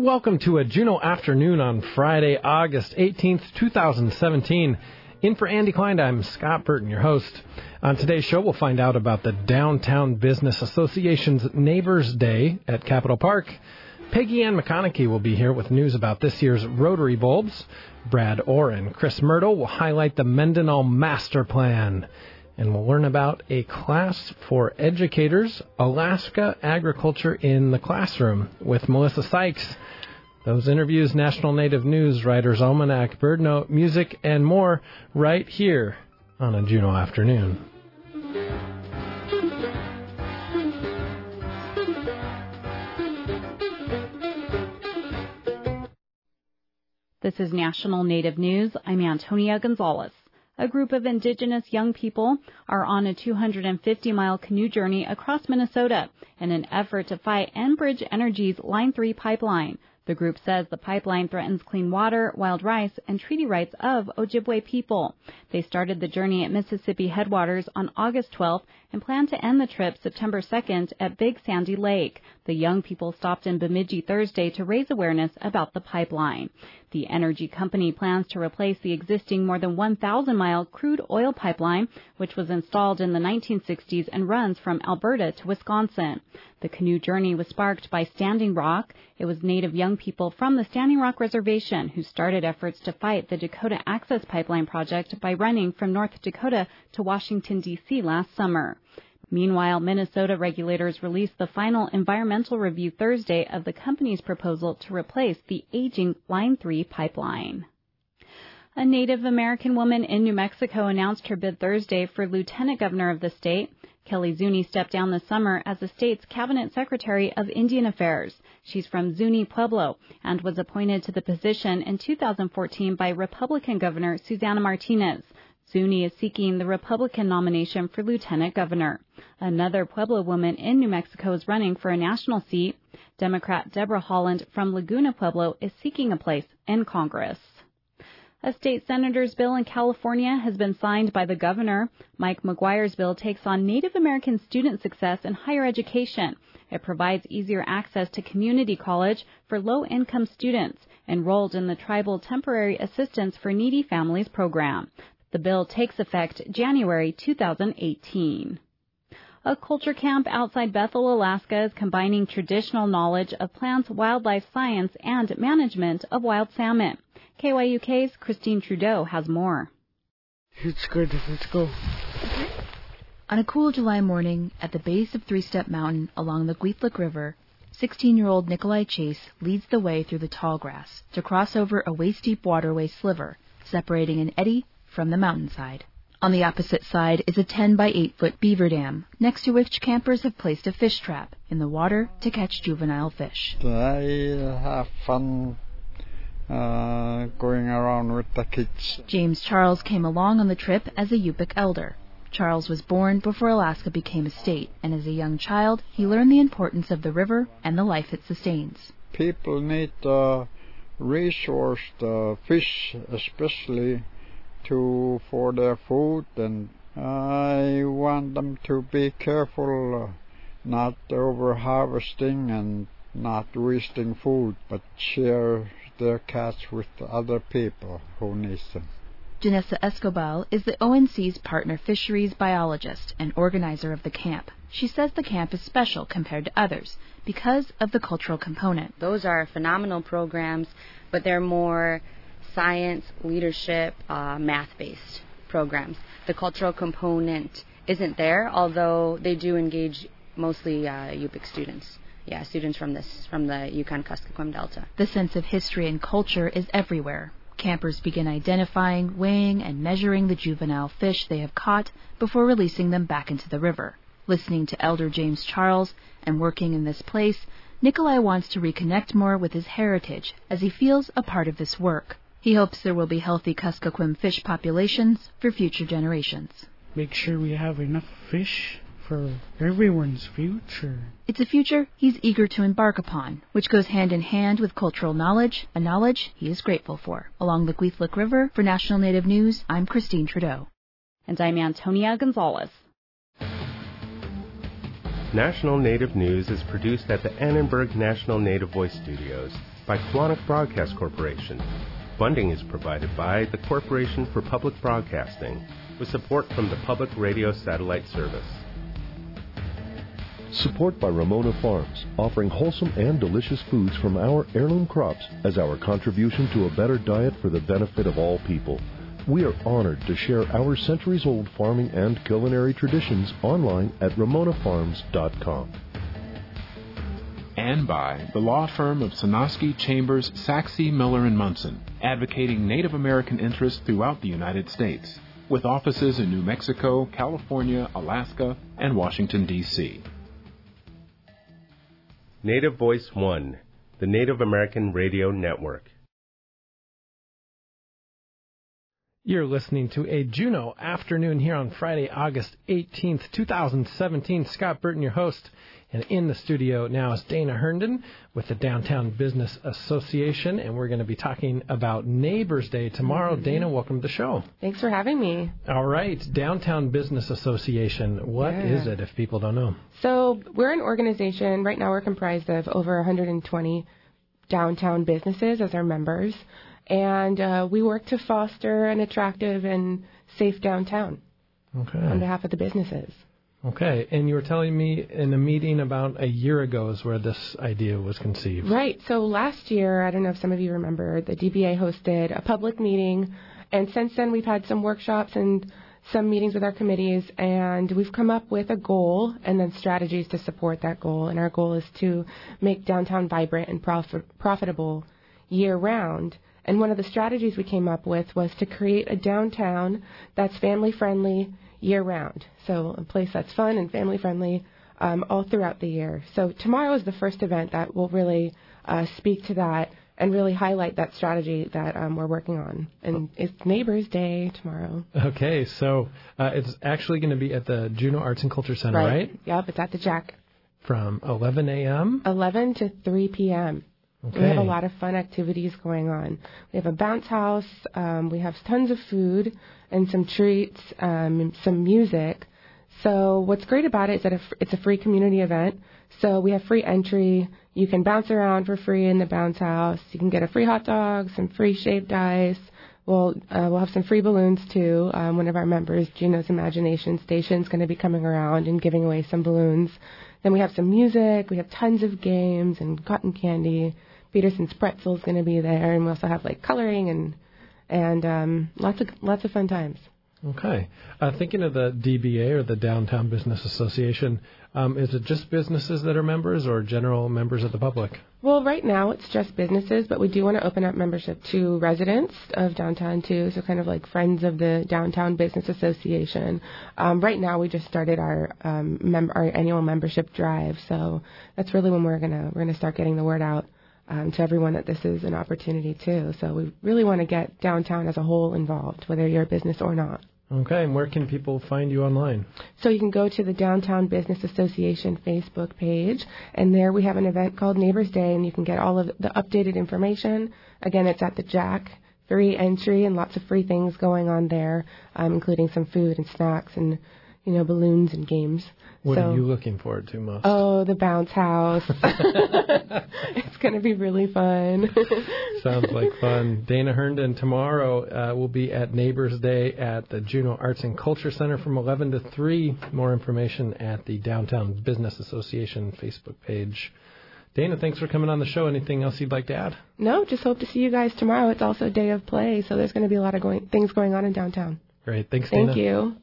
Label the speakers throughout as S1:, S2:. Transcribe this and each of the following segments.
S1: welcome to a Juneau afternoon on Friday, August 18th, 2017. In for Andy Klein, I'm Scott Burton, your host. On today's show, we'll find out about the Downtown Business Association's Neighbors Day at Capitol Park. Peggy Ann McConaughey will be here with news about this year's Rotary Bulbs. Brad Orr and Chris Myrtle will highlight the Mendenhall Master Plan. And we'll learn about a class for educators, Alaska Agriculture in the Classroom, with Melissa Sykes. Those interviews, National Native News, Writer's Almanac, Bird Note, music, and more right here on a Juneau afternoon.
S2: This is National Native News. I'm Antonia Gonzalez. A group of indigenous young people are on a 250-mile canoe journey across Minnesota in an effort to fight Enbridge Energy's Line 3 pipeline. The group says the pipeline threatens clean water, wild rice, and treaty rights of Ojibwe people. They started the journey at Mississippi Headwaters on August 12th and plan to end the trip September 2nd at Big Sandy Lake. The young people stopped in Bemidji Thursday to raise awareness about the pipeline. The energy company plans to replace the existing more than 1,000-mile crude oil pipeline, which was installed in the 1960s and runs from Alberta to Wisconsin. The canoe journey was sparked by Standing Rock. It was Native young people from the Standing Rock Reservation who started efforts to fight the Dakota Access Pipeline project by running from North Dakota to Washington, D.C. last summer. Meanwhile, Minnesota regulators released the final environmental review Thursday of the company's proposal to replace the aging Line 3 pipeline. A Native American woman in New Mexico announced her bid Thursday for lieutenant governor of the state. Kelly Zuni stepped down this summer as the state's cabinet secretary of Indian Affairs. She's from Zuni Pueblo and was appointed to the position in 2014 by Republican Governor Susana Martinez. Zuni is seeking the Republican nomination for lieutenant governor. Another Pueblo woman in New Mexico is running for a national seat. Democrat Deborah Holland from Laguna Pueblo is seeking a place in Congress. A state senator's bill in California has been signed by the governor. Mike McGuire's bill takes on Native American student success in higher education. It provides easier access to community college for low-income students enrolled in the Tribal Temporary Assistance for Needy Families program. The bill takes effect January 2018. A culture camp outside Bethel, Alaska is combining traditional knowledge of plants, wildlife science, and management of wild salmon. KYUK's Christine Trudeau has more.
S3: It's good. Let's go.
S4: On a cool July morning at the base of Three Step Mountain along the Gweetlik River, 16-year-old Nikolai Chase leads the way through the tall grass to cross over a waist-deep waterway sliver separating an eddy from the mountainside. On the opposite side is a 10 by 8 foot beaver dam, next to which campers have placed a fish trap in the water to catch juvenile fish.
S3: I have fun going around with the kids.
S4: James Charles came along on the trip as a Yupik elder. Charles was born before Alaska became a state, and as a young child, he learned the importance of the river and the life it sustains.
S3: People need the resource, the fish especially, for their food, and I want them to be careful, not over harvesting and not wasting food, but share their catch with other people who need them.
S4: Janessa Escobar is the ONC's partner fisheries biologist and organizer of the camp. She says the camp is special compared to others because of the cultural component.
S5: Those are phenomenal programs, but they're more science, leadership, math-based programs. The cultural component isn't there, although they do engage mostly Yupik students. Yeah, students from the Yukon-Kuskokwim Delta.
S4: The sense of history and culture is everywhere. Campers begin identifying, weighing, and measuring the juvenile fish they have caught before releasing them back into the river. Listening to Elder James Charles and working in this place, Nikolai wants to reconnect more with his heritage as he feels a part of this work. He hopes there will be healthy Kuskokwim fish populations for future generations.
S6: Make sure we have enough fish for everyone's future.
S4: It's a future he's eager to embark upon, which goes hand in hand with cultural knowledge, a knowledge he is grateful for. Along the Gweetlik River, for National Native News, I'm Christine Trudeau.
S2: And I'm Antonia Gonzalez.
S7: National Native News is produced at the Annenberg National Native Voice Studios by Quantic Broadcast Corporation. Funding is provided by the Corporation for Public Broadcasting, with support from the Public Radio Satellite Service.
S8: Support by Ramona Farms, offering wholesome and delicious foods from our heirloom crops as our contribution to a better diet for the benefit of all people. We are honored to share our centuries-old farming and culinary traditions online at ramonafarms.com.
S9: And by the law firm of Sonosky, Chambers, Saxe, Miller & Munson, advocating Native American interests throughout the United States, with offices in New Mexico, California, Alaska, and Washington, D.C.
S7: Native Voice One, the Native American Radio Network.
S1: You're listening to a Juneau afternoon here on Friday, August 18th, 2017. Scott Burton, your host. And in the studio now is Dana Herndon with the Downtown Business Association, and we're going to be talking about Neighbors Day tomorrow. Mm-hmm. Dana, welcome to the show.
S10: Thanks for having me.
S1: All right, Downtown Business Association. What is it, if people don't know?
S10: So we're an organization. Right now we're comprised of over 120 downtown businesses as our members, and we work to foster an attractive and safe downtown on behalf of the businesses.
S1: Okay, and you were telling me in a meeting about a year ago is where this idea was conceived.
S10: Right. So last year, I don't know if some of you remember, the DBA hosted a public meeting, and since then we've had some workshops and some meetings with our committees, and we've come up with a goal and then strategies to support that goal. And our goal is to make downtown vibrant and profitable year-round. And one of the strategies we came up with was to create a downtown that's family-friendly year-round. So a place that's fun and family-friendly all throughout the year. So tomorrow is the first event that will really speak to that and really highlight that strategy that we're working on. And it's Neighbors Day tomorrow.
S1: Okay, so it's actually going to be at the Juneau Arts and Culture Center, right?
S10: Yep, it's at the Jack.
S1: From 11 a.m.?
S10: 11 to 3 p.m. Okay. We have a lot of fun activities going on. We have a bounce house. We have tons of food and some treats, some music. So what's great about it is that it's a free community event. So we have free entry. You can bounce around for free in the bounce house. You can get a free hot dog, some free shaved ice. We'll have some free balloons, too. One of our members, Juneau's Imagination Station, is going to be coming around and giving away some balloons. Then we have some music. We have tons of games and cotton candy. Peterson's Pretzel is going to be there, and we also have like coloring and lots of fun times.
S1: Okay. Thinking of the DBA, or the Downtown Business Association, is it just businesses that are members or general members of the public?
S10: Well, right now it's just businesses, but we do want to open up membership to residents of downtown too, so kind of like friends of the Downtown Business Association. Right now we just started our annual membership drive, so that's really when we're gonna start getting the word out to everyone that this is an opportunity too. So we really want to get downtown as a whole involved, whether you're a business or not.
S1: Okay, and where can people find you online?
S10: So you can go to the Downtown Business Association Facebook page, and there we have an event called Neighbors Day, and you can get all of the updated information. Again, it's at the Jack, free entry, and lots of free things going on there, including some food and snacks and, balloons and games.
S1: What are you looking forward to most?
S10: Oh, the bounce house. It's going to be really fun.
S1: Sounds like fun. Dana Herndon, tomorrow will be at Neighbors Day at the Juneau Arts and Culture Center from 11 to 3. More information at the Downtown Business Association Facebook page. Dana, thanks for coming on the show. Anything else you'd like to add?
S10: No, just hope to see you guys tomorrow. It's also a day of play, so there's going to be a lot of things going on in downtown.
S1: Great. Thanks, Dana.
S10: Thank you.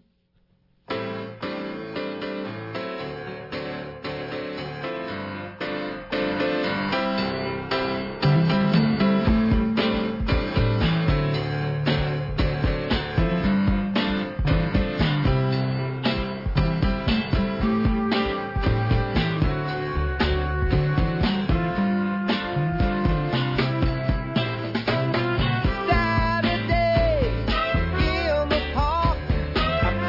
S11: Saturday in the park.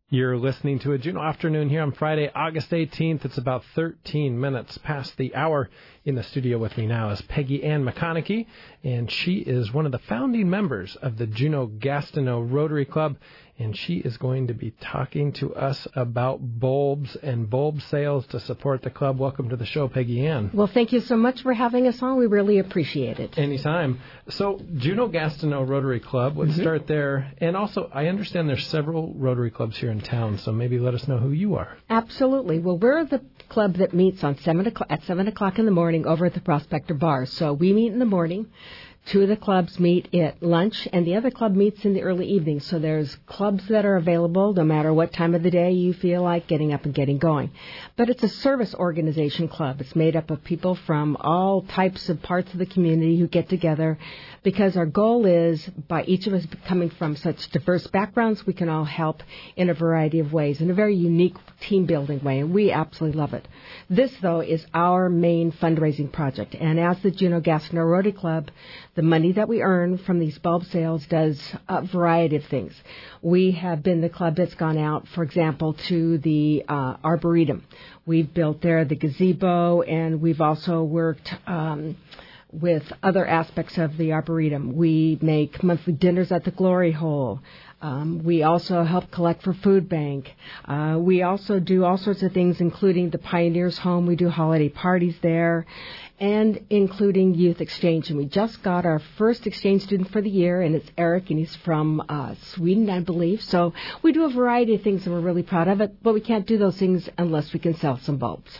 S1: You're listening to a Juneau Afternoon here on Friday, August 18th. It's about 13 minutes past the hour. In the studio with me now is Peggy Ann McConaughey, and she is one of the founding members of the Juneau-Gastineau Rotary Club, and she is going to be talking to us about bulbs and bulb sales to support the club. Welcome to the show, Peggy Ann.
S11: Well, thank you so much for having us on. We really appreciate it.
S1: Anytime. So, Juneau-Gastineau Rotary Club, let's start there. And also, I understand there's several Rotary clubs here in town, so maybe let us know who you are.
S11: Absolutely. Well, we're the club that meets on 7 o'clock in the morning over at the Prospector Bar. So we meet in the morning. Two of the clubs meet at lunch, and the other club meets in the early evening. So there's clubs that are available no matter what time of the day you feel like getting up and getting going. But it's a service organization club. It's made up of people from all types of parts of the community who get together because our goal is, by each of us coming from such diverse backgrounds, we can all help in a variety of ways, in a very unique team-building way, and we absolutely love it. This, though, is our main fundraising project, and as the Juneau-Gastineau Rotary Club, the money that we earn from these bulb sales does a variety of things. We have been the club that's gone out, for example, to the Arboretum. We've built there the gazebo, and we've also worked with other aspects of the Arboretum. We make monthly dinners at the Glory Hole. We also help collect for Food Bank. We also do all sorts of things, including the Pioneers Home. We do holiday parties there, and including youth exchange. And we just got our first exchange student for the year, and it's Eric, and he's from Sweden, I believe. So we do a variety of things, and we're really proud of it, but we can't do those things unless we can sell some bulbs.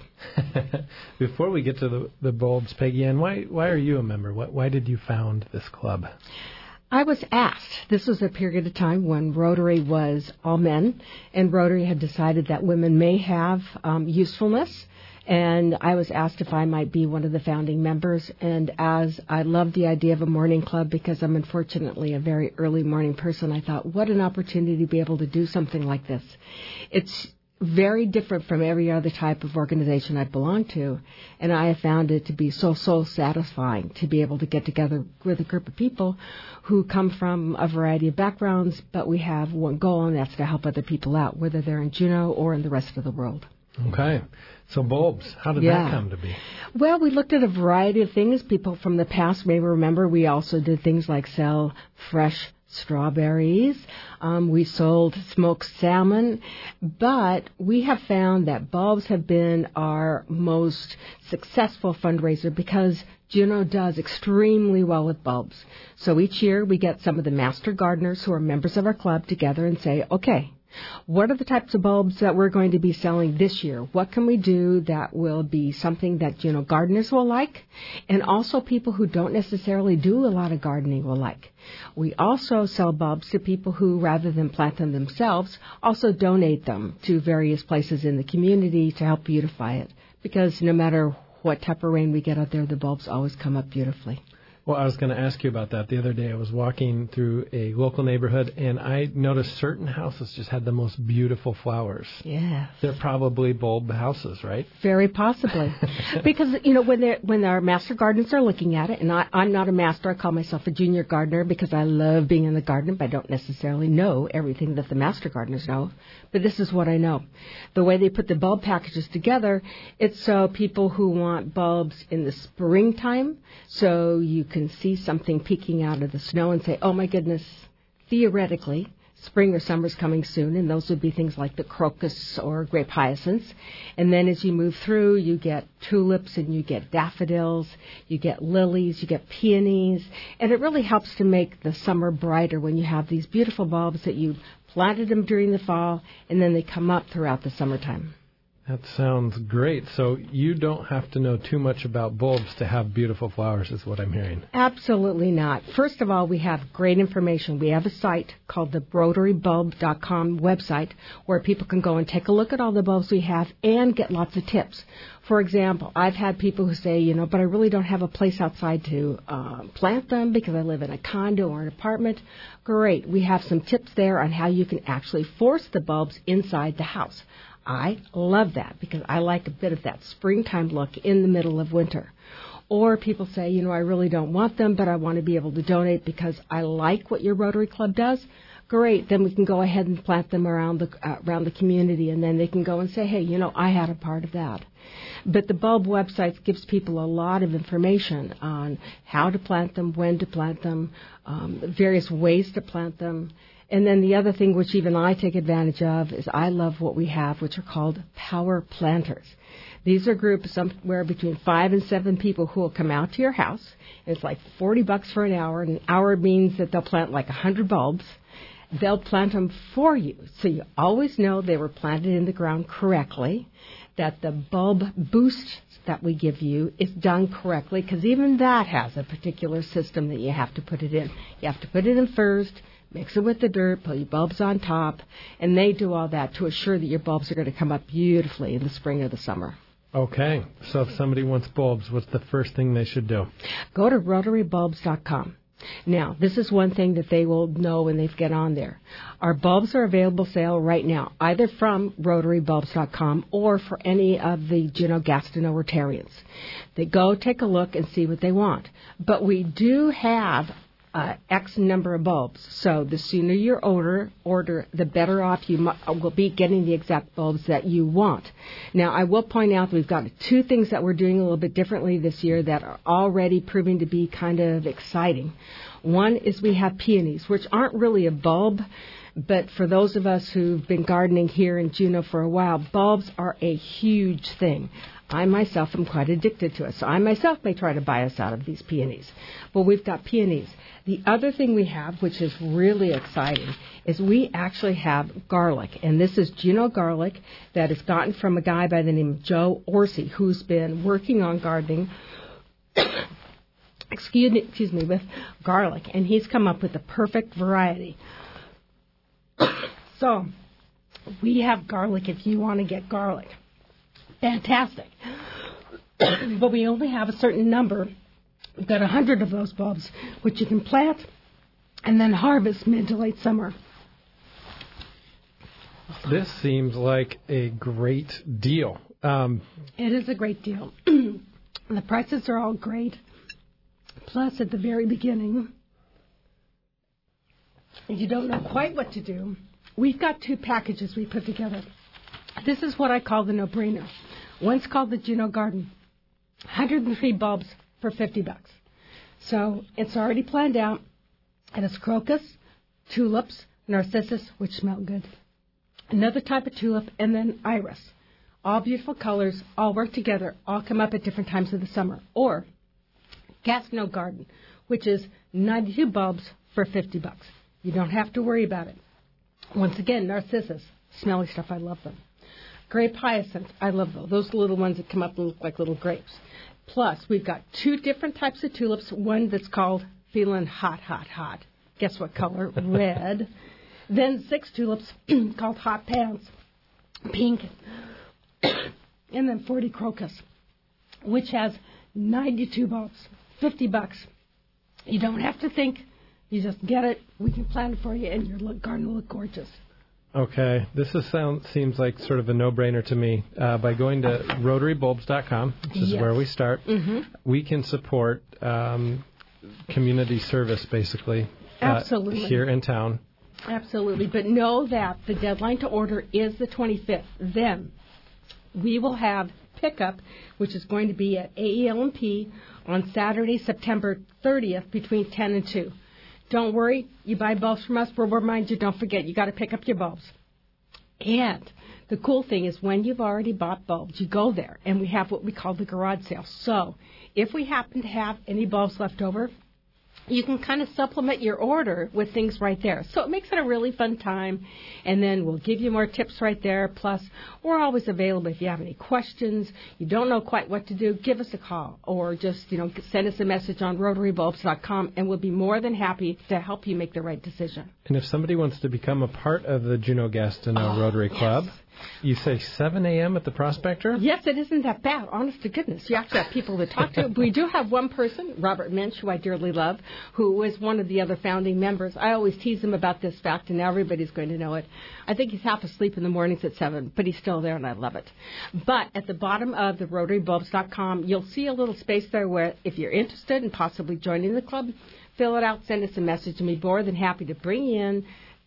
S1: Before we get to the bulbs, Peggy Ann, why are you a member? Why did you found this club?
S11: I was asked. This was a period of time when Rotary was all men, and Rotary had decided that women may have usefulness. And I was asked if I might be one of the founding members. And as I love the idea of a morning club because I'm unfortunately a very early morning person, I thought, what an opportunity to be able to do something like this. It's very different from every other type of organization I belong to, and I have found it to be so satisfying to be able to get together with a group of people who come from a variety of backgrounds, but we have one goal, and that's to help other people out, whether they're in Juneau or in the rest of the world.
S1: Okay. So bulbs, how did that come to be?
S11: Well, we looked at a variety of things. People from the past may remember we also did things like sell fresh strawberries. We sold smoked salmon. But we have found that bulbs have been our most successful fundraiser because Juneau does extremely well with bulbs. So each year we get some of the master gardeners who are members of our club together and say, okay, what are the types of bulbs that we're going to be selling this year? What can we do that will be something that Juneau gardeners will like, and also people who don't necessarily do a lot of gardening will like? We also sell bulbs to people who, rather than plant them themselves, also donate them to various places in the community to help beautify it, because no matter what type of rain we get out there, the bulbs always come up beautifully.
S1: Well, I was going to ask you about that. The other day I was walking through a local neighborhood, and I noticed certain houses just had the most beautiful flowers.
S11: Yes.
S1: They're probably bulb houses, right?
S11: Very possibly. Because, when our master gardeners are looking at it, and I'm not a master, I call myself a junior gardener because I love being in the garden, but I don't necessarily know everything that the master gardeners know. But this is what I know. The way they put the bulb packages together, it's so people who want bulbs in the springtime, so you can see something peeking out of the snow and say, oh my goodness, theoretically, spring or summer's coming soon, and those would be things like the crocus or grape hyacinths. And then as you move through, you get tulips and you get daffodils, you get lilies, you get peonies, and it really helps to make the summer brighter when you have these beautiful bulbs that you planted them during the fall, and then they come up throughout the summertime.
S1: That sounds great. So you don't have to know too much about bulbs to have beautiful flowers, is what I'm hearing.
S11: Absolutely not. First of all, we have great information. We have a site called the RotaryBulb.com website where people can go and take a look at all the bulbs we have and get lots of tips. For example, I've had people who say, but I really don't have a place outside to plant them because I live in a condo or an apartment. Great. We have some tips there on how you can actually force the bulbs inside the house. I love that because I like a bit of that springtime look in the middle of winter. Or people say, I really don't want them, but I want to be able to donate because I like what your Rotary Club does. great. Then we can go ahead and plant them around the community, and then they can go and say, hey, I had a part of that. But the bulb website gives people a lot of information on how to plant them, when to plant them, various ways to plant them. And then the other thing which even I take advantage of is I love what we have, which are called power planters. These are groups somewhere between 5 and 7 people who will come out to your house. It's like $40 for an hour. And an hour means that they'll plant like 100 bulbs. They'll plant them for you. So you always know they were planted in the ground correctly, that the bulb boost that we give you is done correctly, because even that has a particular system that you have to put it in. You have to put it in first, mix it with the dirt, put your bulbs on top, and they do all that to assure that your bulbs are going to come up beautifully in the spring or the summer.
S1: Okay, so if somebody wants bulbs, what's the first thing they should do?
S11: Go to RotaryBulbs.com. Now, this is one thing that they will know when they get on there. Our bulbs are available for sale right now, either from RotaryBulbs.com or for any of the Juneau Gastineau Rotarians. They go take a look and see what they want. But we do have X number of bulbs. So the sooner you order, the better off you will be getting the exact bulbs that you want. Now, I will point out that we've got 2 things that we're doing a little bit differently this year that are already proving to be kind of exciting. One is we have peonies, which aren't really a bulb, but for those of us who've been gardening here in Juneau for a while, bulbs are a huge thing. I myself am quite addicted to it, so I myself may try to buy us out of these peonies. But we've got peonies. The other thing we have, which is really exciting, is we actually have garlic. And this is Juneau garlic that is gotten from a guy by the name of Joe Orsi, who's been working on gardening with garlic. And he's come up with the perfect variety. So we have garlic if you want to get garlic. Fantastic. But we only have a certain number. We've got 100 of those bulbs, which you can plant and then harvest mid to late summer.
S1: This seems like a great deal.
S12: It is a great deal. The prices are all great. Plus, at the very beginning, if you don't know quite what to do, we've got 2 packages we put together. This is what I call the no-brainer. One's called the Juneau Garden. 103 bulbs for $50. So it's already planned out, and it's crocus, tulips, narcissus, which smell good, another type of tulip, and then iris. All beautiful colors, all work together, all come up at different times of the summer. Or Gastineau Garden, which is 92 bulbs for $50. You don't have to worry about it. Once again, narcissus, smelly stuff, I love them. Grape hyacinth, I love those. Those little ones that come up and look like little grapes. Plus, we've got 2 different types of tulips. One that's called Feeling Hot, Hot, Hot. Guess what color? Red. Then 6 tulips called Hot Pants, pink. And then 40 crocus, which has 92 bulbs, $50. You don't have to think. You just get it. We can plant it for you, and your garden will look gorgeous.
S1: Okay, this seems like sort of a no-brainer to me. By going to RotaryBulbs.com, which is where we start, we can support community service, basically,
S12: absolutely,
S1: here in town.
S12: Absolutely, but know that the deadline to order is the 25th. Then we will have pickup, which is going to be at AEL&P on Saturday, September 30th, between 10 and 2. Don't worry, you buy bulbs from us, we'll remind you, don't forget, you got to pick up your bulbs. And the cool thing is when you've already bought bulbs, you go there, and we have what we call the garage sale. So if we happen to have any bulbs left over, you can kind of supplement your order with things right there. So it makes it a really fun time, and then we'll give you more tips right there. Plus, we're always available if you have any questions, you don't know quite what to do, give us a call, or just, send us a message on RotaryBulbs.com, and we'll be more than happy to help you make the right decision.
S1: And if somebody wants to become a part of the Juneau Gastineau Rotary Club, you say 7 a.m. at the Prospector?
S12: Yes, it isn't that bad. Honest to goodness. You actually have people to talk to. We do have one person, Robert Minch, who I dearly love, who is one of the other founding members. I always tease him about this fact, and now everybody's going to know it. I think he's half asleep in the mornings at 7, but he's still there, and I love it. But at the bottom of the RotaryBulbs.com, you'll see a little space there where if you're interested in possibly joining the club, fill it out, send us a message, and we'll be more than happy to bring you in,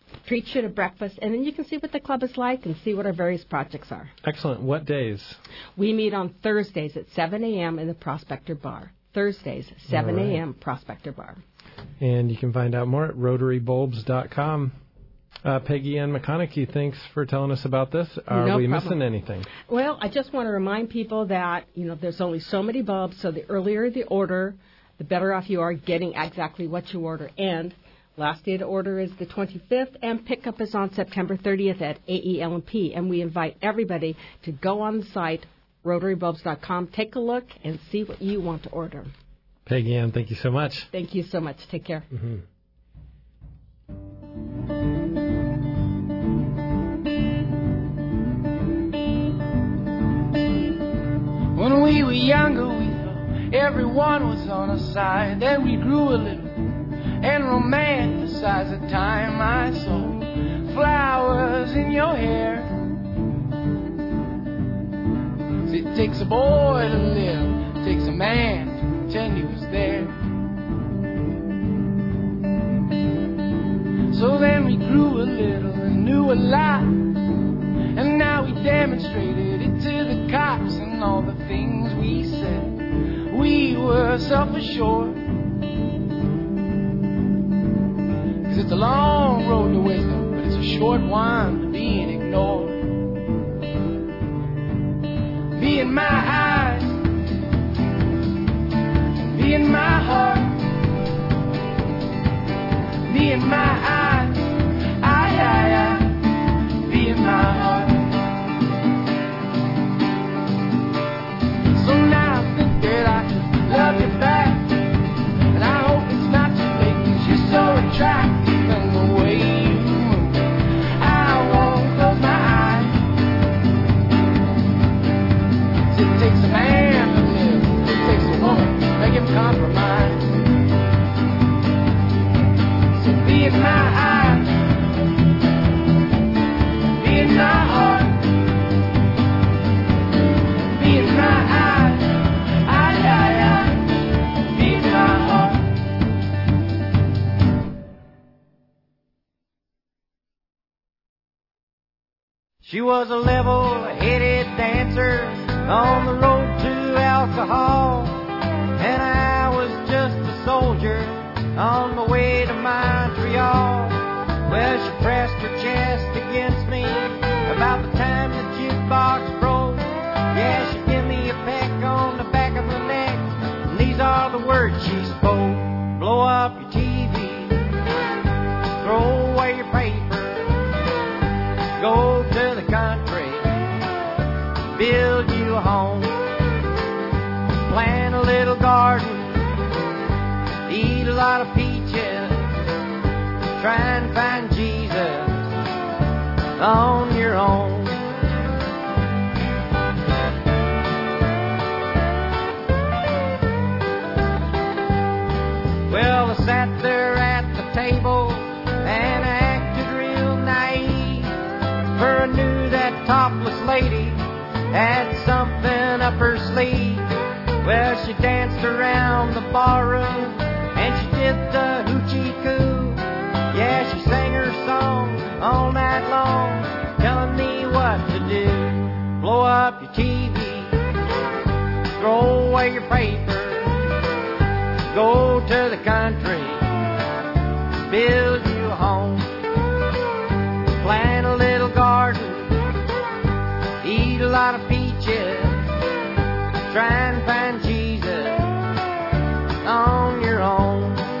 S11: treat you to breakfast, and then you can see what the club is like and see what our various projects are.
S1: Excellent. What days?
S11: We meet on Thursdays at 7 a.m. in the Prospector Bar. Thursdays, 7 a.m., Prospector Bar.
S1: And you can find out more at RotaryBulbs.com. Peggy Ann McConaughey, thanks for telling us about this. Are we missing anything?
S11: Well, I just want to remind people that, there's only so many bulbs, so the earlier the order, the better off you are getting exactly what you order. And last day to order is the 25th, and pickup is on September 30th at AEL&P. And we invite everybody to go on the site, RotaryBulbs.com, take a look, and see what you want to order.
S1: Peggy Ann, thank you so much.
S11: Thank you so much. Take care.
S1: Mm-hmm.
S13: When we were younger, we thought everyone was on our side. Then we grew a little and romanticized the time I saw flowers in your hair. See, it takes a boy to live, it takes a man to pretend he was there. So then we grew a little and knew a lot, and now we demonstrated it to the cops and all the things we said. We were self-assured, 'cause it's a long road to wisdom, but it's a short one to being ignored. Be in my eyes, be in my heart, be in my eyes, I, be in my heart. So now I think that I can love you back, and I hope it's not too late, 'cause you're so attractive and the way you move, I won't close my eyes. It takes a man to live, it takes a woman to make him compromise. So be in my eyes, be in my heart, be in my eyes, I, be in my heart. She was a level-headed dancer on the road to alcohol, and I was just a soldier on my way to Montreal. Well, she pressed her chest against me about the time the jukebox broke. Yeah, she gave me a peck on the back of the neck, and these are the words she spoke. Blow up your TV, throw away your paper, go to the country, build you a home, plant a little garden, eat a lot of peaches, try and find Jesus on your own. Well, I sat there at the table and I acted real naive, for I knew that topless lady had something up her sleeve. Well, she danced around the barroom and she did the hoochie coo. Yeah, she sang her song all night long, telling me what to do. Blow up your TV, throw away your paper, go to the country, build you a home, plant a little garden, eat a lot of peaches, try and find Jesus on your own.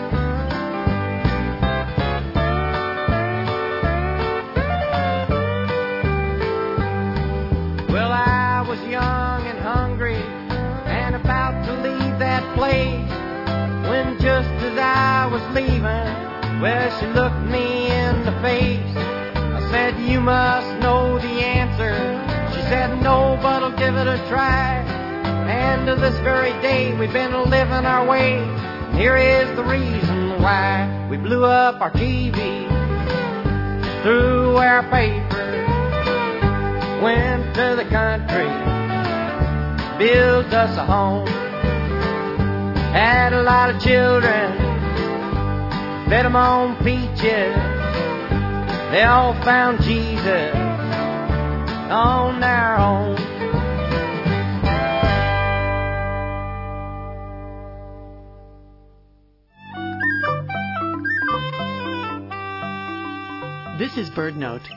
S13: Well, I was young and hungry and about to leave that place, when just as I was leaving, well, she looked me in the face. I said, you must know the answer. She said, no, but I'll give it a try. And to this very day, we've been living our way. Here is the reason why. We blew up our TV, threw our paper, went to the country, built us a home, had a lot of children, fed them on peaches, They all found Jesus on their own.
S14: This is BirdNote.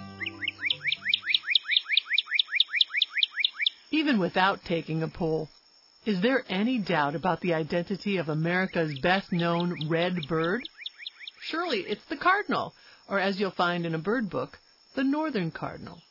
S14: Even without taking a poll, is there any doubt about the identity of America's best-known red bird? Surely it's the cardinal, or as you'll find in a bird book, the northern cardinal.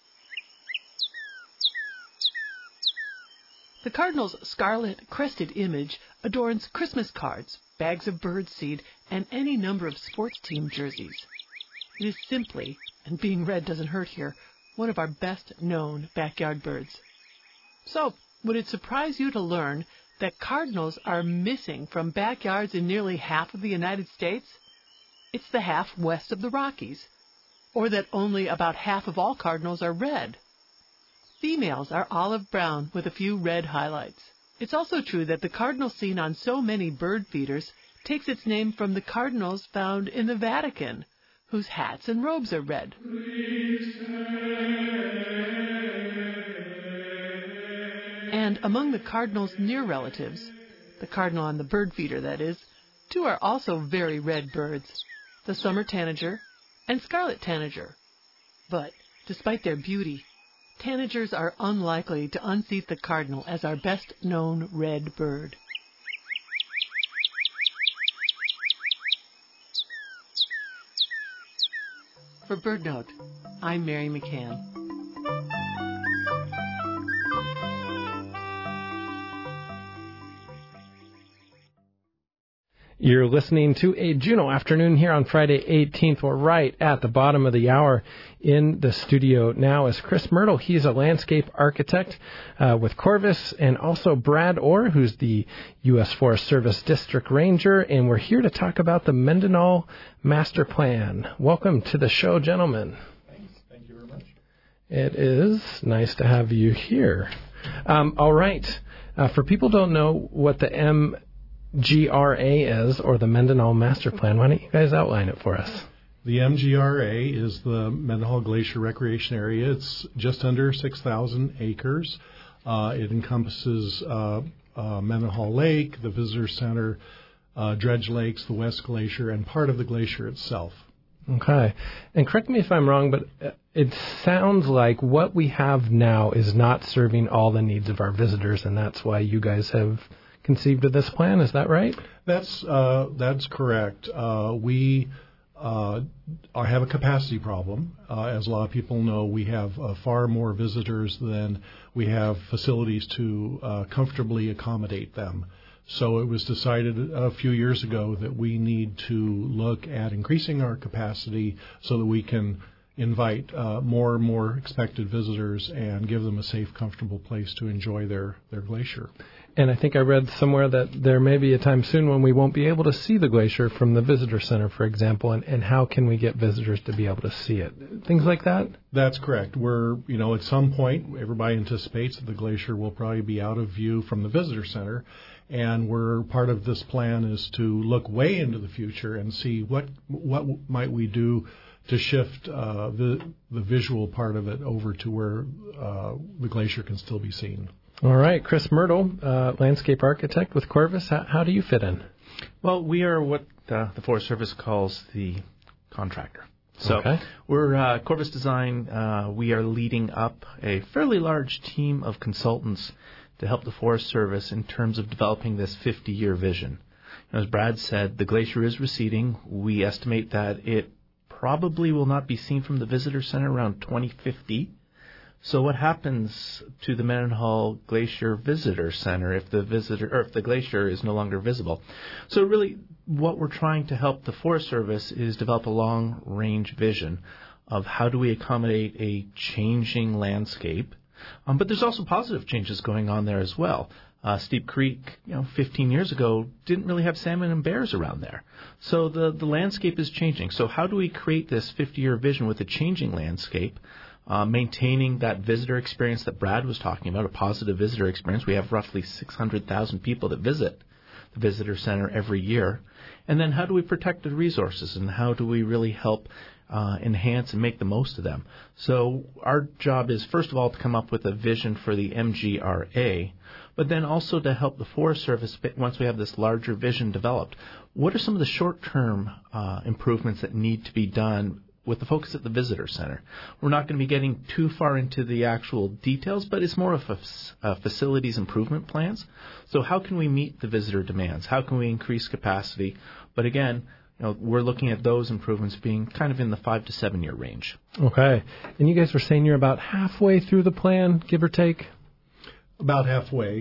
S14: The cardinal's scarlet crested image adorns Christmas cards, bags of birdseed, and any number of sports team jerseys. It is simply, and being red doesn't hurt here, one of our best-known backyard birds. So, would it surprise you to learn that cardinals are missing from backyards in nearly half of the United States? It's the half west of the Rockies. Or that only about half of all cardinals are red. Females are olive brown with a few red highlights. It's also true that the cardinal seen on so many bird feeders takes its name from the cardinals found in the Vatican, whose hats and robes are red. And among the cardinal's near relatives, the cardinal on the bird feeder that is, two are also very red birds, the summer tanager and scarlet tanager. But despite their beauty, tanagers are unlikely to unseat the cardinal as our best-known red bird. For BirdNote, I'm Mary McCann.
S1: You're listening to a Juneau afternoon here on Friday 18th. We're right at the bottom of the hour. In the studio now is Chris Myrtle. He's a landscape architect with Corvus, and also Brad Orr, who's the U.S. Forest Service District Ranger, and we're here to talk about the Mendenhall Master Plan. Welcome to the show, gentlemen.
S15: Thanks. Thank you very much.
S1: It is nice to have you here. All right. For people who don't know what the MGRA is, or the Mendenhall Master Plan, why don't you guys outline it for us?
S15: The MGRA is the Mendenhall Glacier Recreation Area. It's just under 6,000 acres. It encompasses Mendenhall Lake, the Visitor Center, Dredge Lakes, the West Glacier, and part of the glacier itself.
S1: Okay. And correct me if I'm wrong, but it sounds like what we have now is not serving all the needs of our visitors, and that's why you guys have conceived of this plan. Is that right?
S15: That's correct. We have a capacity problem. As a lot of people know, we have far more visitors than we have facilities to comfortably accommodate them. So it was decided a few years ago that we need to look at increasing our capacity so that we can invite more and more expected visitors and give them a safe, comfortable place to enjoy their glacier.
S1: And I think I read somewhere that there may be a time soon when we won't be able to see the glacier from the visitor center, for example, and how can we get visitors to be able to see it? Things like that?
S15: That's correct. At some point, everybody anticipates that the glacier will probably be out of view from the visitor center, and part of this plan is to look way into the future and see what might we do to shift the visual part of it over to where the glacier can still be seen.
S1: All right, Chris Myrtle, landscape architect with Corvus. How do you fit in?
S16: Well, we are what the Forest Service calls the contractor. So
S1: okay.
S16: We're Corvus Design. We are leading up a fairly large team of consultants to help the Forest Service in terms of developing this 50-year vision. As Brad said, the glacier is receding. We estimate that it probably will not be seen from the visitor center around 2050. So what happens to the Mendenhall Glacier Visitor Center if the glacier is no longer visible? So really what we're trying to help the Forest Service is develop a long-range vision of how do we accommodate a changing landscape. But there's also positive changes going on there as well. Steep Creek, 15 years ago, didn't really have salmon and bears around there. So the landscape is changing. So how do we create this 50-year vision with a changing landscape, maintaining that visitor experience that Brad was talking about, a positive visitor experience? We have roughly 600,000 people that visit the visitor center every year? And then how do we protect the resources, and how do we really help enhance and make the most of them? So our job is, first of all, to come up with a vision for the MGRA, but then also to help the Forest Service, once we have this larger vision developed, what are some of the short-term improvements that need to be done with the focus at the visitor center? We're not going to be getting too far into the actual details, but it's more of a facilities improvement plans. So how can we meet the visitor demands? How can we increase capacity? But again, we're looking at those improvements being kind of in the 5 to 7 year range.
S1: Okay. And you guys were saying you're about halfway through the plan, give or take?
S15: About halfway.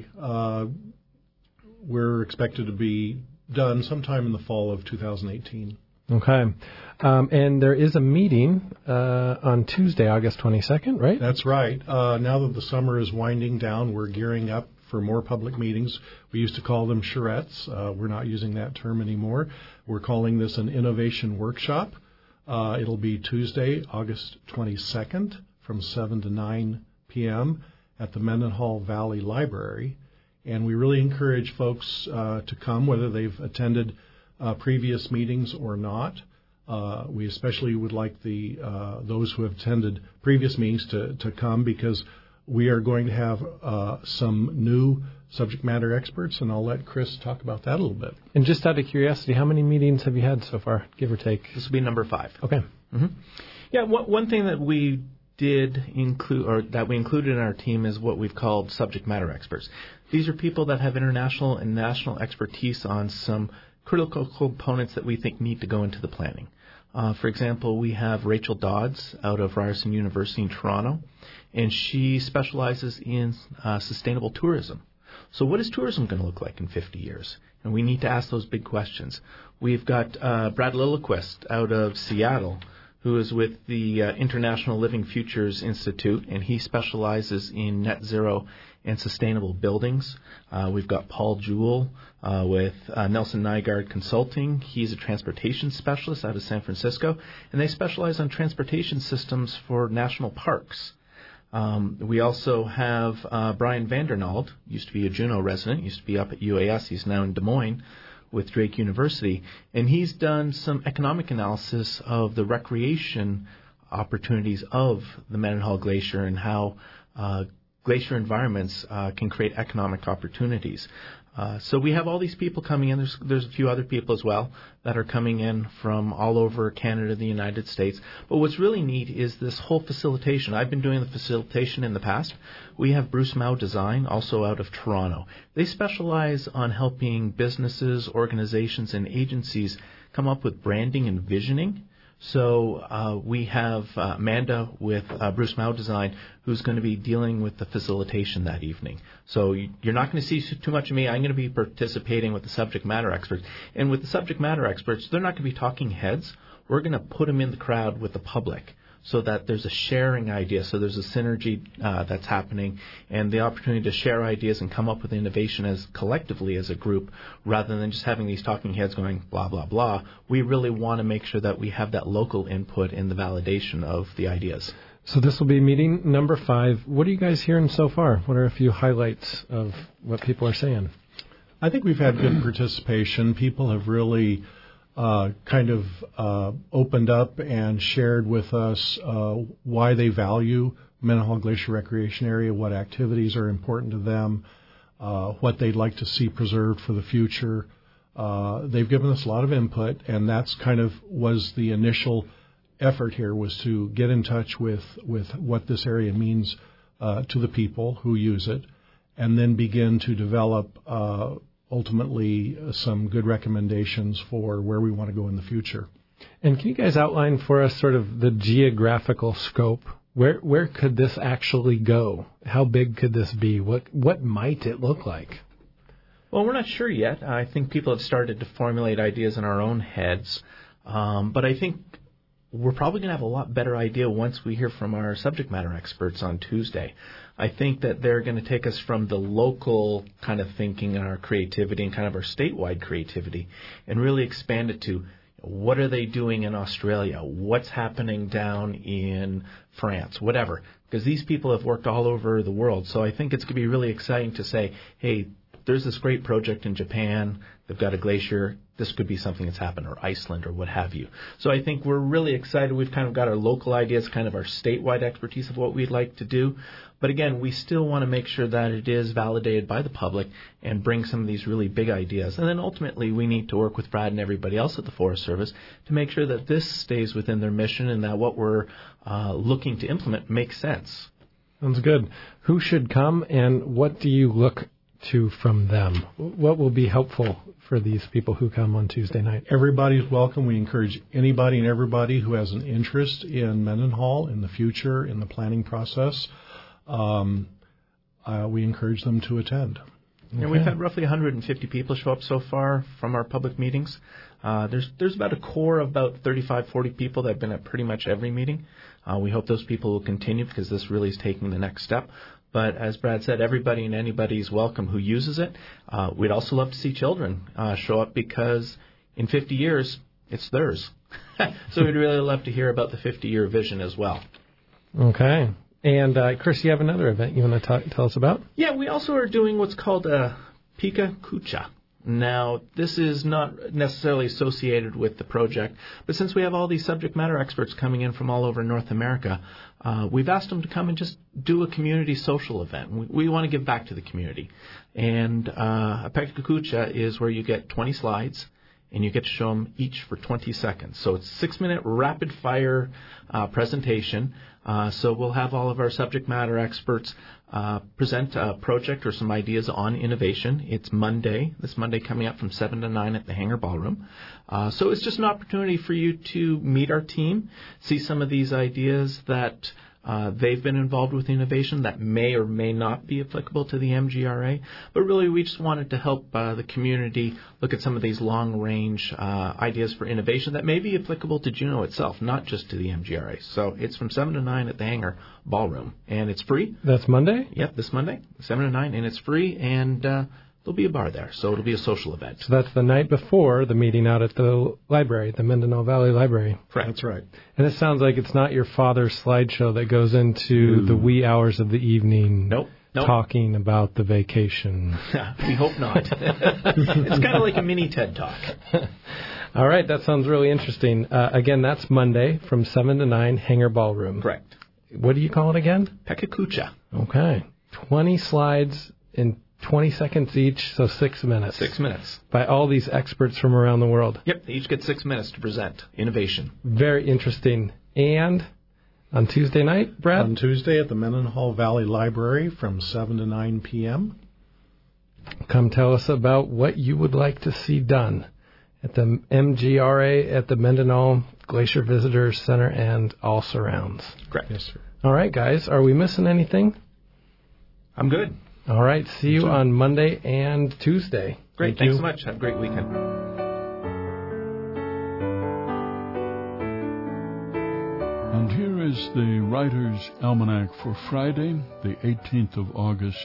S15: We're expected to be done sometime in the fall of 2018.
S1: Okay. And there is a meeting on Tuesday, August 22nd, right?
S15: That's right. Now that the summer is winding down, we're gearing up for more public meetings. We used to call them charrettes. We're not using that term anymore. We're calling this an innovation workshop. It'll be Tuesday, August 22nd from 7 to 9 p.m. at the Mendenhall Valley Library. And we really encourage folks to come, whether they've attended previous meetings or not. We especially would like those who have attended previous meetings to come, because we are going to have some new subject matter experts, and I'll let Chris talk about that a little bit.
S1: And just out of curiosity, how many meetings have you had so far, give or take?
S16: This will be number 5.
S1: Okay.
S16: Mm-hmm. Yeah, one thing that we did include, or that we included in our team, is what we've called subject matter experts. These are people that have international and national expertise on some critical components that we think need to go into the planning. For example, we have Rachel Dodds out of Ryerson University in Toronto, and she specializes in sustainable tourism. So what is tourism going to look like in 50 years? And we need to ask those big questions. We've got Brad Lilliquist out of Seattle, who is with the International Living Futures Institute, and he specializes in net zero and sustainable buildings. We've got Paul Jewell with Nelson Nygaard Consulting. He's a transportation specialist out of San Francisco, and they specialize on transportation systems for national parks. We also have Brian Vandernald, used to be a Juneau resident, used to be up at UAS. He's now in Des Moines with Drake University, and he's done some economic analysis of the recreation opportunities of the Mendenhall Glacier and how glacier environments can create economic opportunities. So we have all these people coming in. There's a few other people as well that are coming in from all over Canada, the United States. But what's really neat is this whole facilitation. I've been doing the facilitation in the past. We have Bruce Mao Design, also out of Toronto. They specialize on helping businesses, organizations, and agencies come up with branding and visioning. So we have Amanda with Bruce Mao Design, who's going to be dealing with the facilitation that evening. So you're not going to see too much of me. I'm going to be participating with the subject matter experts. And with the subject matter experts, they're not going to be talking heads. We're going to put them in the crowd with the public, so that there's a sharing idea, so there's a synergy that's happening, and the opportunity to share ideas and come up with innovation as collectively as a group, rather than just having these talking heads going blah, blah, blah. We really want to make sure that we have that local input in the validation of the ideas.
S1: So this will be meeting number 5. What are you guys hearing so far? What are a few highlights of what people are saying?
S15: I think we've had good participation. People have really opened up and shared with us why they value Mendenhall Glacier Recreation Area, what activities are important to them, what they'd like to see preserved for the future. They've given us a lot of input, and that's was the initial effort here, was to get in touch with what this area means to the people who use it, and then begin to develop ultimately some good recommendations for where we want to go in the future.
S1: And can you guys outline for us sort of the geographical scope? Where could this actually go? How big could this be? What might it look like?
S16: Well, we're not sure yet. I think people have started to formulate ideas in our own heads. But I think we're probably going to have a lot better idea once we hear from our subject matter experts on Tuesday. I think that they're going to take us from the local kind of thinking and our creativity and kind of our statewide creativity and really expand it to what are they doing in Australia, what's happening down in France, whatever. Because these people have worked all over the world. So I think it's going to be really exciting to say, hey, there's this great project in Japan. They've got a glacier. This could be something that's happened, or Iceland, or what have you. So I think we're really excited. We've kind of got our local ideas, kind of our statewide expertise of what we'd like to do. But again, we still want to make sure that it is validated by the public and bring some of these really big ideas. And then ultimately, we need to work with Brad and everybody else at the Forest Service to make sure that this stays within their mission and that what we're looking to implement makes sense.
S1: Sounds good. Who should come, and what do you look to from them? What will be helpful for these people who come on Tuesday night?
S15: Everybody's welcome. We encourage anybody and everybody who has an interest in Mendenhall in the future, in the planning process, we encourage them to attend.
S16: Okay. And we've had roughly 150 people show up so far from our public meetings. There's about a core of about 35, 40 people that have been at pretty much every meeting. We hope those people will continue because this really is taking the next step. But as Brad said, everybody and anybody is welcome who uses it. We'd also love to see children show up because in 50 years, it's theirs. So we'd really love to hear about the 50-year vision as well.
S1: Okay. And, Chris, you have another event you want to tell us about?
S16: Yeah, we also are doing what's called a Pika Kucha. Now, this is not necessarily associated with the project, but since we have all these subject matter experts coming in from all over North America, we've asked them to come and just do a community social event. We want to give back to the community. And a Pika Kucha is where you get 20 slides, and you get to show them each for 20 seconds. So it's a 6-minute rapid-fire presentation. So we'll have all of our subject matter experts present a project or some ideas on innovation. It's this Monday coming up from 7 to 9 at the Hangar Ballroom. So it's just an opportunity for you to meet our team, see some of these ideas that they've been involved with innovation that may or may not be applicable to the MGRA. But really, we just wanted to help the community look at some of these long-range ideas for innovation that may be applicable to Juneau itself, not just to the MGRA. So it's from 7 to 9 at the Hangar Ballroom, and it's free.
S1: That's Monday?
S16: Yep, this Monday, 7 to 9, and it's free, and there'll be a bar there, so it'll be a social event.
S1: So that's the night before the meeting out at the library, the Mendenhall Valley Library.
S16: Correct.
S15: That's right.
S1: And it sounds like it's not your father's slideshow that goes into the wee hours of the evening.
S16: Nope.
S1: Talking about the vacation.
S16: We hope not. It's kind of like a mini TED Talk.
S1: All right, that sounds really interesting. Again, that's Monday from 7 to 9, Hangar Ballroom.
S16: Correct.
S1: What do you call it again?
S16: Pika Kucha.
S1: Okay. 20 slides in 20 seconds each, so 6 minutes.
S16: 6 minutes.
S1: By all these experts from around the world.
S16: Yep, they each get 6 minutes to present innovation.
S1: Very interesting. And on Tuesday night, Brad?
S15: On Tuesday at the Mendenhall Valley Library from 7 to 9 p.m.
S1: Come tell us about what you would like to see done at the MGRA at the Mendenhall Glacier Visitor Center and all surrounds.
S16: Correct.
S15: Yes, sir.
S1: All right, guys. Are we missing anything?
S16: I'm good.
S1: All right. See you on Monday and Tuesday.
S16: Great. Thanks so much. Have a great weekend.
S17: And here is the Writer's Almanac for Friday, the 18th of August,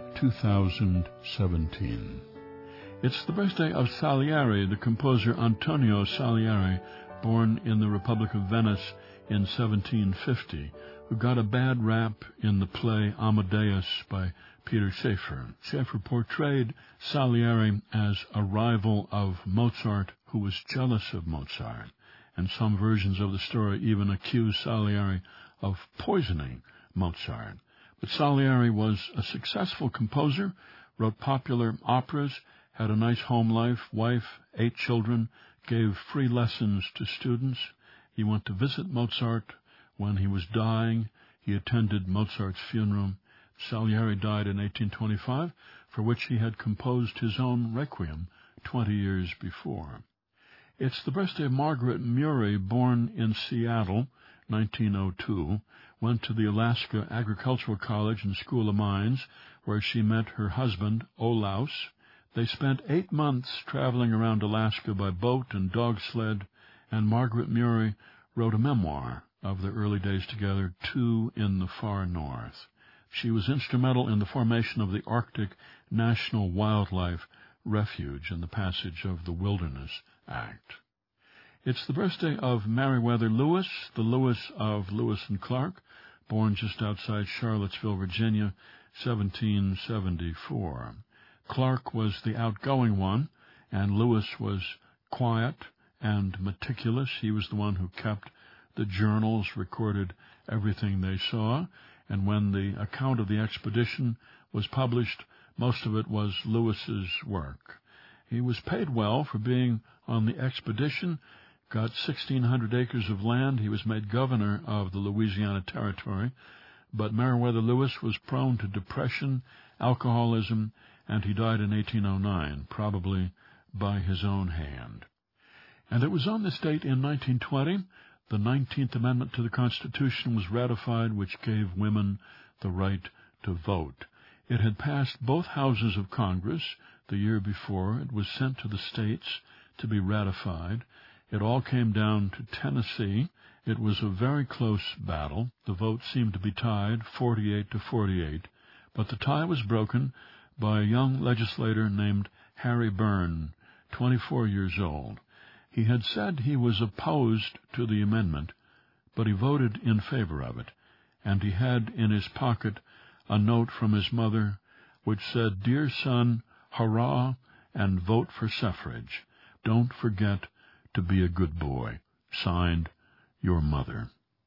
S17: 2017. It's the birthday of Salieri, the composer Antonio Salieri, born in the Republic of Venice in 1750, who got a bad rap in the play Amadeus by Peter Shaffer. Shaffer portrayed Salieri as a rival of Mozart who was jealous of Mozart, and some versions of the story even accuse Salieri of poisoning Mozart. But Salieri was a successful composer, wrote popular operas, had a nice home life, wife, 8 children, gave free lessons to students. He went to visit Mozart when he was dying. He attended Mozart's funeral. Salieri died in 1825, for which he had composed his own Requiem 20 years before. It's the birthday of Margaret Murray, born in Seattle, 1902, went to the Alaska Agricultural College and School of Mines, where she met her husband, Olaus. They spent 8 months traveling around Alaska by boat and dog sled, and Margaret Murray wrote a memoir of their early days together, Two in the Far North. She was instrumental in the formation of the Arctic National Wildlife Refuge and the passage of the Wilderness Act. It's the birthday of Meriwether Lewis, the Lewis of Lewis and Clark, born just outside Charlottesville, Virginia, 1774. Clark was the outgoing one, and Lewis was quiet and meticulous. He was the one who kept the journals, recorded everything they saw, and when the account of the expedition was published, most of it was Lewis's work. He was paid well for being on the expedition, got 1,600 acres of land. He was made governor of the Louisiana Territory, but Meriwether Lewis was prone to depression, alcoholism, and he died in 1809, probably by his own hand. And it was on this date in 1920 the 19th Amendment to the Constitution was ratified, which gave women the right to vote. It had passed both houses of Congress the year before. It was sent to the states to be ratified. It all came down to Tennessee. It was a very close battle. The vote seemed to be tied, 48-48, but the tie was broken by a young legislator named Harry Byrne, 24 years old. He had said he was opposed to the amendment, but he voted in favor of it, and he had in his pocket a note from his mother which said, "Dear son, hurrah and vote for suffrage. Don't forget to be a good boy. Signed, your mother."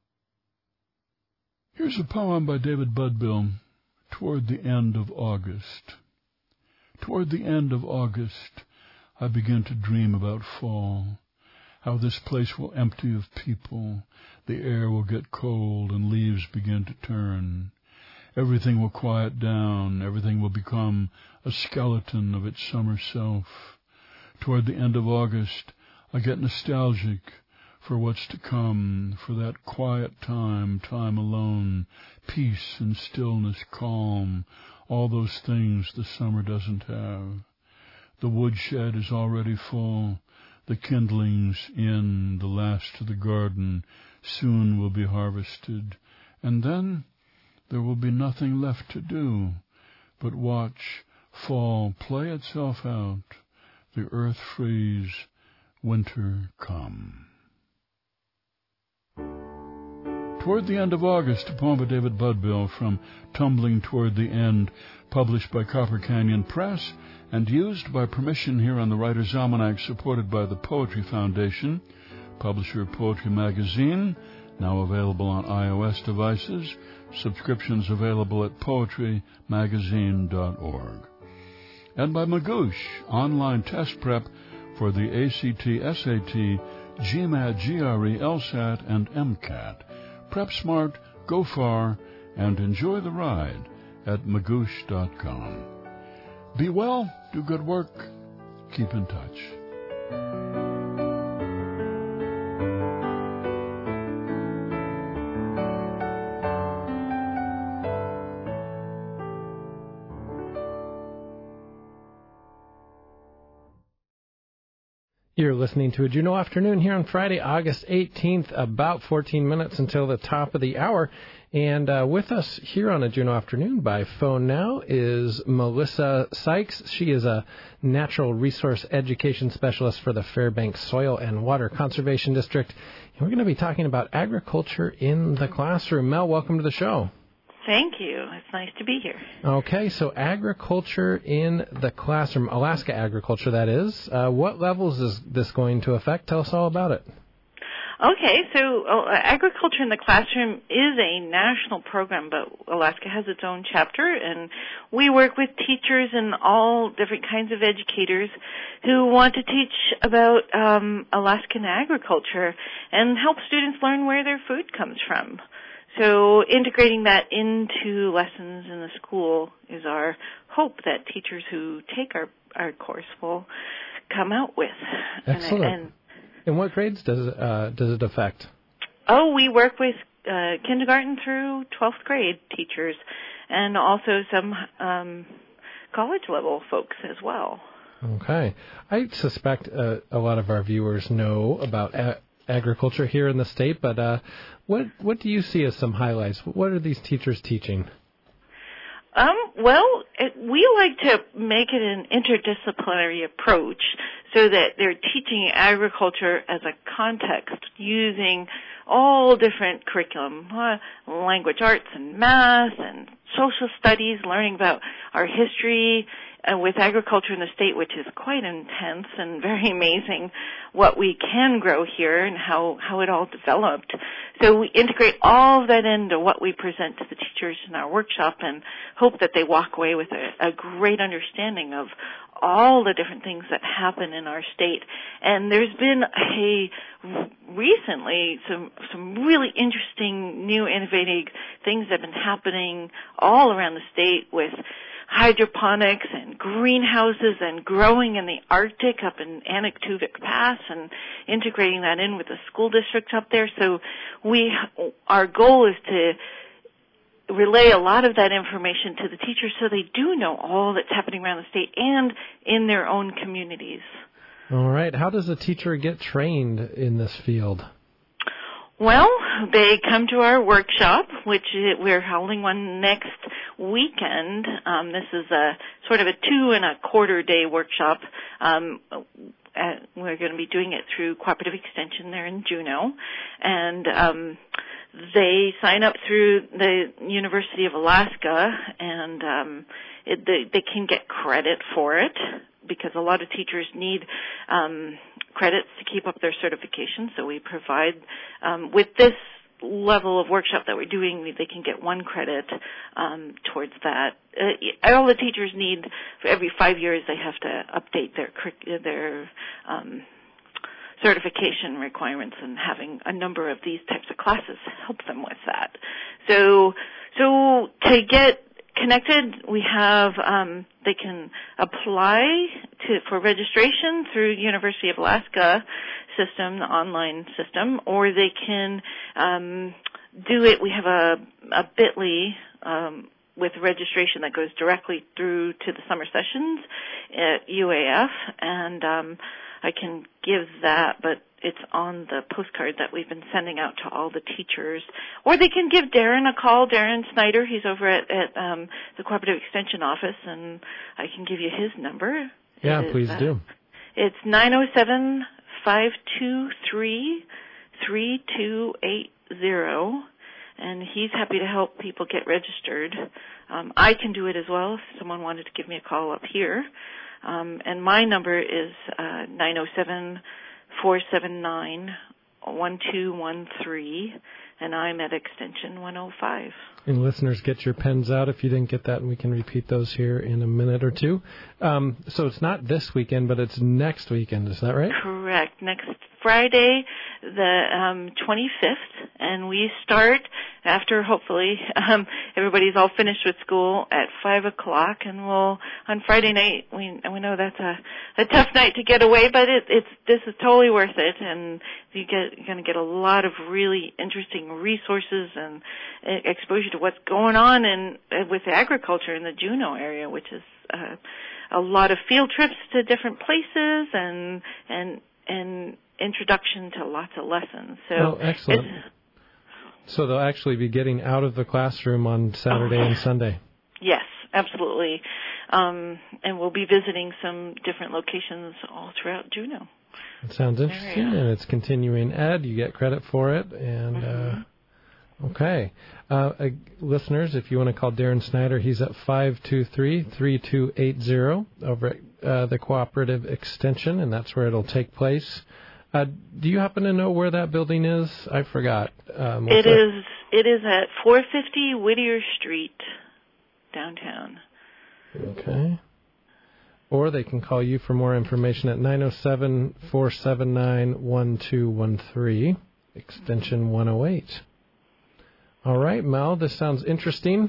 S17: Here's a poem by David Budbill, Toward the End of August. Toward the end of August, I begin to dream about fall, how this place will empty of people, the air will get cold and leaves begin to turn. Everything will quiet down, everything will become a skeleton of its summer self. Toward the end of August, I get nostalgic for what's to come, for that quiet time alone, peace and stillness, calm, all those things the summer doesn't have. The woodshed is already full, the kindlings in, the last of the garden soon will be harvested, and then there will be nothing left to do but watch fall play itself out, the earth freeze, winter come. Toward the End of August, a poem by David Budbill from Tumbling Toward the End, published by Copper Canyon Press and used by permission here on the Writer's Almanac, supported by the Poetry Foundation, publisher of Poetry Magazine, now available on iOS devices, subscriptions available at poetrymagazine.org. And by Magoosh, online test prep for the ACT, SAT, GMAT, GRE, LSAT, and MCAT. Prep smart, go far, and enjoy the ride at magoosh.com. Be well, do good work, keep in touch.
S1: You're listening to a Juneau Afternoon here on Friday, August 18th, about 14 minutes until the top of the hour. And with us here on a Juneau Afternoon by phone now is Melissa Sykes. She is a natural resource education specialist for the Fairbanks Soil and Water Conservation District. And we're going to be talking about agriculture in the classroom. Mel, welcome to the show.
S18: Thank you. It's nice to be here.
S1: Okay, so agriculture in the classroom, Alaska agriculture, that is. What levels is this going to affect? Tell us all about it.
S18: Okay, so agriculture in the classroom is a national program, but Alaska has its own chapter, and we work with teachers and all different kinds of educators who want to teach about Alaskan agriculture and help students learn where their food comes from. So integrating that into lessons in the school is our hope that teachers who take our course will come out with.
S1: Excellent. And what grades does it affect?
S18: Oh, we work with kindergarten through 12th grade teachers and also some college-level folks as well.
S1: Okay. I suspect a lot of our viewers know about agriculture here in the state, but what do you see as some highlights? What are these teachers teaching?
S18: We like to make it an interdisciplinary approach so that they're teaching agriculture as a context using all different curriculum, language arts and math and social studies, learning about our history, with agriculture in the state, which is quite intense and very amazing, what we can grow here and how it all developed. So we integrate all of that into what we present to the teachers in our workshop and hope that they walk away with a great understanding of all the different things that happen in our state. And there's been recently some really interesting, new, innovative things that have been happening all around the state with hydroponics and greenhouses and growing in the Arctic up in Anaktuvik Pass and integrating that in with the school districts up there. So our goal is to relay a lot of that information to the teachers so they do know all that's happening around the state and in their own communities.
S1: All right. How does a teacher get trained in this field?
S18: Well, they come to our workshop, which we're holding one next weekend. This is a sort of a 2.25 day workshop. We're going to be doing it through Cooperative Extension there in Juneau. And they sign up through the University of Alaska, and they can get credit for it because a lot of teachers need credits to keep up their certification. So we provide, with this level of workshop that we're doing, they can get 1 credit towards that. All the teachers need, for every 5 years, they have to update their certification requirements, and having a number of these types of classes help them with that. So to get connected, we have they can apply for registration through University of Alaska system, the online system, or they can do it. We have a Bitly with registration that goes directly through to the summer sessions at UAF, and I can give that, but it's on the postcard that we've been sending out to all the teachers. Or they can give Darren a call, Darren Snyder. He's over at the Cooperative Extension office, and I can give you his number.
S1: Yeah, please do.
S18: It's 907-523-3280, and he's happy to help people get registered. I can do it as well if someone wanted to give me a call up here. And my number is 907-479-1213, and I'm at extension 105.
S1: And listeners, get your pens out if you didn't get that, and we can repeat those here in a minute or two. So it's not this weekend, but it's next weekend. Is that right?
S18: Correct. Next Friday, the 25th, and we start after, hopefully, everybody's all finished with school at 5 o'clock, and we'll, on Friday night, we know that's a tough night to get away, but this is totally worth it, and you're going to get a lot of really interesting resources and exposure to what's going on with agriculture in the Juneau area, which is a lot of field trips to different places and introduction to lots of lessons. So
S1: excellent. So they'll actually be getting out of the classroom on Saturday and Sunday.
S18: Yes, absolutely. And we'll be visiting some different locations all throughout Juneau.
S1: It sounds interesting, and it's continuing ed. You get credit for it, and okay. Listeners, if you want to call Darren Snyder, he's at 523-3280 over at the Cooperative Extension, and that's where it'll take place. Do you happen to know where that building is? I forgot.
S18: It is at 450 Whittier Street, downtown.
S1: Okay. Or they can call you for more information at 907-479-1213, extension 108. All right, Mel, this sounds interesting.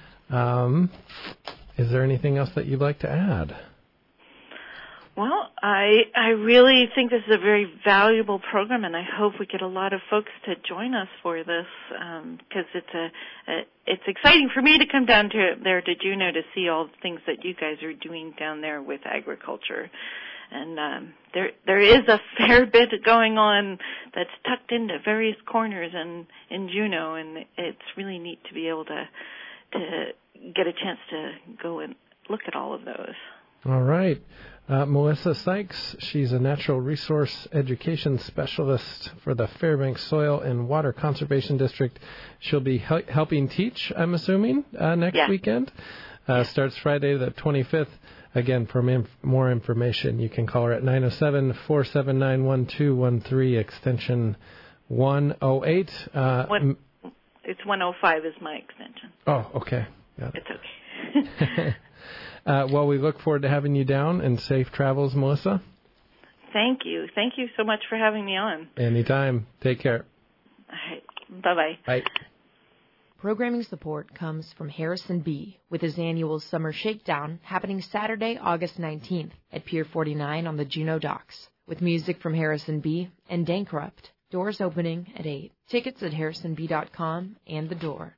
S1: Is there anything else that you'd like to add?
S18: Well, I really think this is a very valuable program, and I hope we get a lot of folks to join us for this, because it's exciting for me to come down to Juneau to see all the things that you guys are doing down there with agriculture. And there is a fair bit going on that's tucked into various corners in Juneau, and it's really neat to be able to get a chance to go and look at all of those.
S1: All right. Melissa Sykes, she's a natural resource education specialist for the Fairbanks Soil and Water Conservation District. She'll be helping teach, I'm assuming, next weekend. Starts Friday the 25th. Again, for more information, you can call her at 907-479-1213, extension 108.
S18: It's 105 is my extension.
S1: Oh, okay. Got it.
S18: It's okay.
S1: Well, we look forward to having you down, and safe travels, Melissa.
S18: Thank you. Thank you so much for having me on.
S1: Anytime. Take care.
S18: All right. Bye-bye.
S1: Bye.
S19: Programming support comes from Harrison B. with his annual Summer Shakedown happening Saturday, August 19th at Pier 49 on the Juneau Docks, with music from Harrison B. and Dankrupt. Doors opening at 8. Tickets at harrisonb.com and The Door.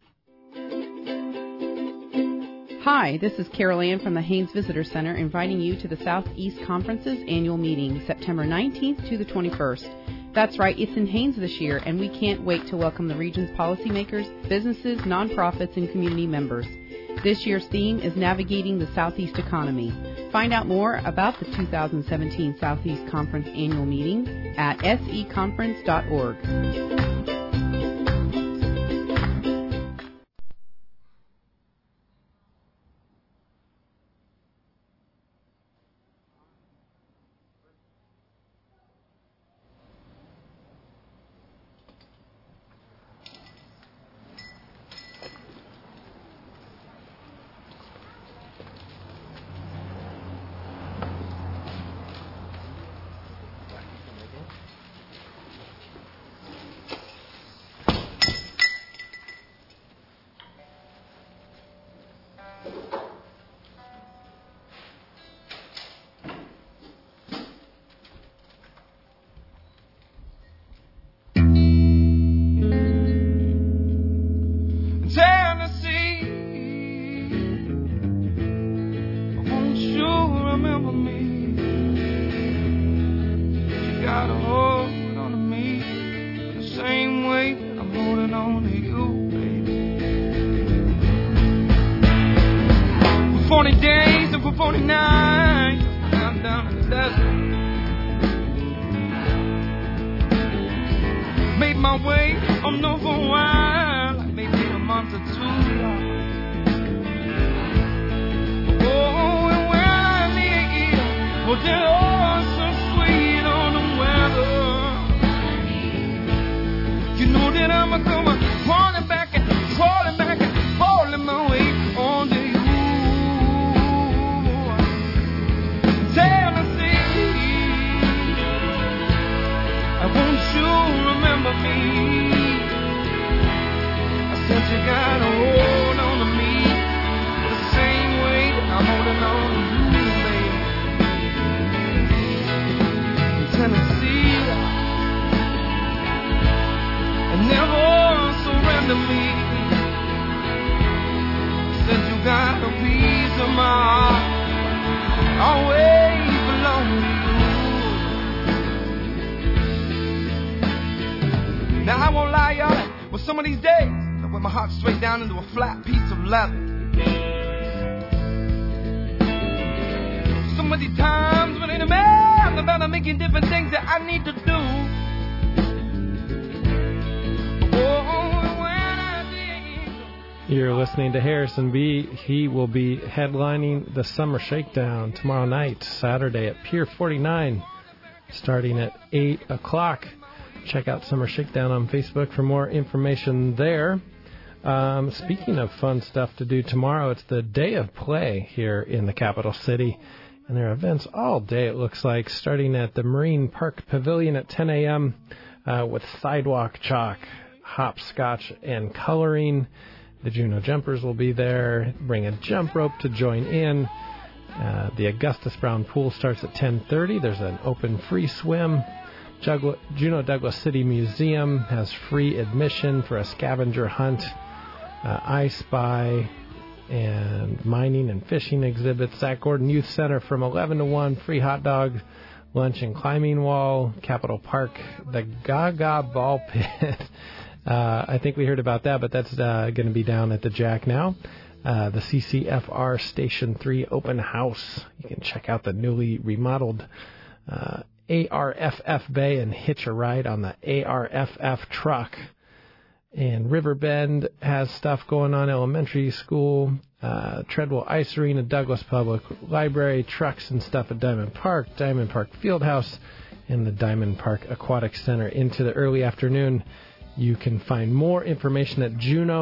S20: Hi, this is Carol Ann from the Haynes Visitor Center inviting you to the Southeast Conference's annual meeting, September 19th to the 21st. That's right, it's in Haynes this year, and we can't wait to welcome the region's policymakers, businesses, nonprofits, and community members. This year's theme is Navigating the Southeast Economy. Find out more about the 2017 Southeast Conference annual meeting at seconference.org.
S1: You're listening to Harrison B. He will be headlining the Summer Shakedown tomorrow night, Saturday at Pier 49, starting at 8 o'clock. Check out Summer Shakedown on Facebook for more information there. Speaking of fun stuff to do tomorrow, it's the Day of Play here in the capital city. And there are events all day, it looks like, starting at the Marine Park Pavilion at 10 a.m. With sidewalk chalk, hopscotch, and coloring. The Juneau Jumpers will be there. Bring a jump rope to join in. The Augustus Brown Pool starts at 10:30. There's an open free swim. Juneau Douglas City Museum has free admission for a scavenger hunt. I Spy and mining and fishing exhibits. Zach Gordon Youth Center from 11 to 1. Free hot dog, lunch and climbing wall. Capitol Park, the Gaga Ball Pit. I think we heard about that, but that's going to be down at the Jack now. The CCFR Station 3 open house. You can check out the newly remodeled ARFF Bay and hitch a ride on the ARFF truck. And Riverbend has stuff going on. Elementary school. Treadwell Ice Arena, Douglas Public Library, trucks and stuff at Diamond Park Fieldhouse, and the Diamond Park Aquatic Center into the early afternoon. You can find more information at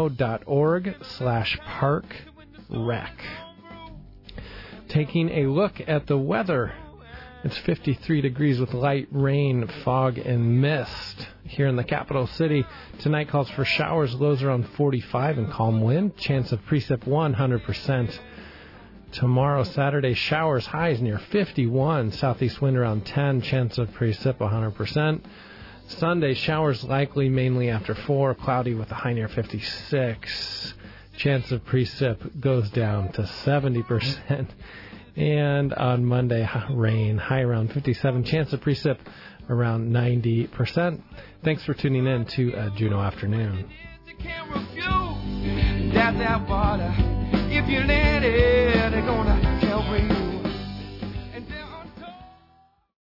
S1: juneau.org/parkrec. Taking a look at the weather. It's 53 degrees with light rain, fog, and mist here in the capital city. Tonight calls for showers, lows around 45 and calm wind. Chance of precip 100%. Tomorrow, Saturday, showers, highs near 51. Southeast wind around 10. Chance of precip 100%. Sunday, showers likely mainly after 4. Cloudy with a high near 56. Chance of precip goes down to 70%. And on Monday, rain, high around 57. Chance of precip around 90%. Thanks for tuning in to Juneau Afternoon.
S13: That water, if you let it, they're gonna